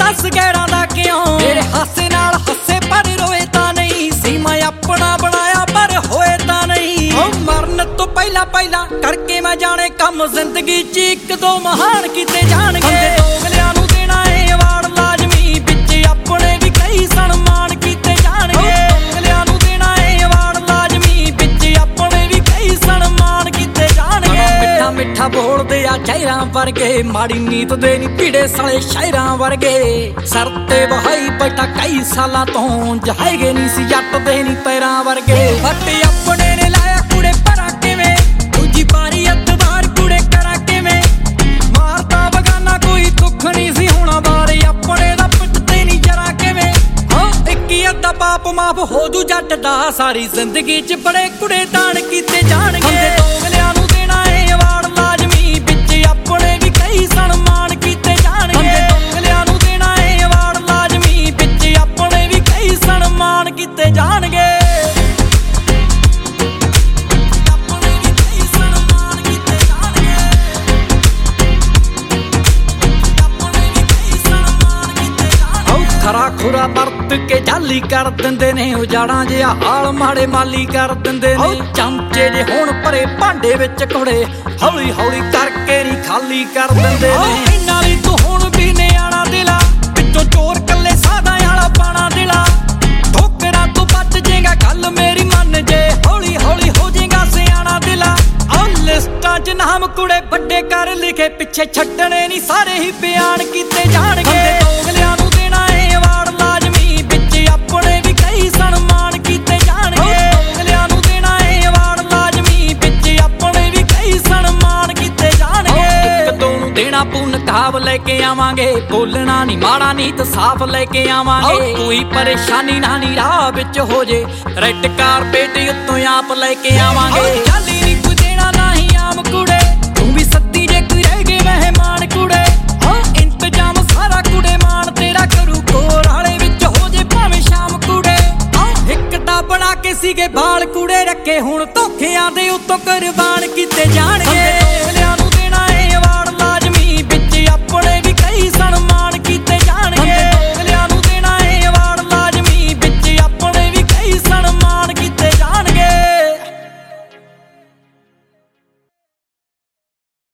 दस गैरां दा क्यों तेरे हासे नाल हसे पर रोए तां नहीं सी मैं अपना बनाया पर होए तां नहीं मरन तो पहला पहला करके मैं जाने कम जिंदगी च एक दो महान किते जाणगे दोगलियां नूं देना है अवार्ड लाजमी बिच अपने भी कई सन्मान किते जाणगे दोगलियां नूं देना है अवार्ड लाजमी बिच अपने भी कई सन्मान किते जाणगे मिठा मिठा बोलदे आ चेहरा वर्गे माड़ी नीत दे नी पीड़े साले शायरां वर्गे सर ते बहाई बैठा कई सालां तों जहाएगे नी सी जट दे नी पैरां वर्गे हट अपने ने लाया कुड़े परा किवें दूजी बारी अतवार कुड़े करा किवें मारता बगाना कोई दुख नहीं सी होना बारे अपने दा पिटते नी जरा किवें हाँ इक ही अद्धा पाप माफ हो जू जट दा सारी जिंदगी च बड़े कुड़े दान कीते जाणगे दोगलियां नूं देना है अवार्ड लाजमी बिच अपने भी कई सन्मान कीते जाणगे दोगलियां नूं देना है अवार्ड लाजमी बिच अपने भी कई सन्मान कीते जाणगे खरा खुरा बरत के जाली कर दिंदे ने उजाड़ा जिहा हाल माड़े माली कर दिंदे ने चमचे जे होण भरे भांडे विच कुड़े हौली हौली करके नी खाली कर दिंदे ने इन्ना ली तू हुण भी निआणा दिला विचों चोर कल्ले सादा आला पाना दिला ठोकरां तू बच जेगा गल मेरी मन जे हौली हौली हो जेगा सियाणा दिला लिस्टां च नाम कुड़े बड़े कर लिखे पिछे छड्डणे नी सारे ही बयान कीते जाणगे दोगलियां नूं देना है अवार्ड लाजमी बिच अपने भी कई सन्मान कीते जाणगे दोगलियां नूं देना है अवार्ड लाजमी बिच अपने भी कई सन्मान कीते जाणगे इक दो नूं देना पून काब लेके आवांगे बोलना नी माड़ा नीत साफ लेके आवांगे कोई परेशानी ना नी राह विच हो जे रेड कारपेट उत्तों आप लेके आवांगे